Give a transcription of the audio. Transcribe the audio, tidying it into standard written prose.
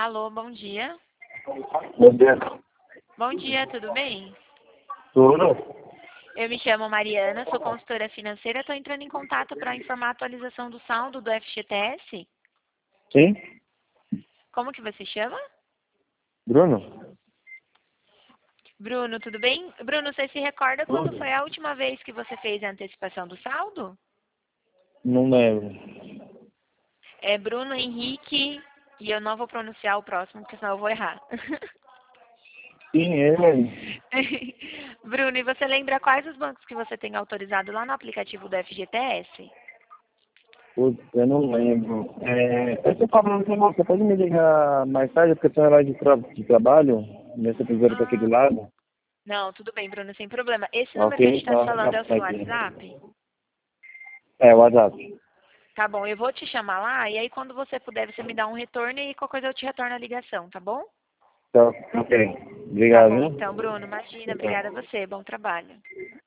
Alô, bom dia. Meu Deus. Bom dia, tudo bem? Tudo? Eu me chamo Mariana, sou consultora financeira, estou entrando em contato para informar a atualização do saldo do FGTS. Sim? Como que você chama? Bruno? Bruno, tudo bem? Bruno, você se recorda quando Tudo. foi a última vez que você fez a antecipação do saldo? Não lembro. É Bruno Henrique, e eu não vou pronunciar o próximo, porque senão eu vou errar. Sim, ele. Bruno, e você lembra quais os bancos que você tem autorizado lá no aplicativo do FGTS? Putz, eu não lembro. Eu tô falando com você, pode me ligar mais tarde, porque eu tenho horário de trabalho, nessa tesoura tá aqui do Ah, lado. não, tudo bem, Bruno, sem problema. Esse Ok? número que a gente está te Então, falando é o seu aqui. WhatsApp? É, o WhatsApp. Tá bom, eu vou te chamar lá e aí quando você puder, você me dá um retorno e qualquer coisa eu te retorno a ligação, tá bom? Então, ok. Tá Obrigado, bom, viu? então, Bruno, imagina, Tchau, obrigada a tchau. você, bom trabalho.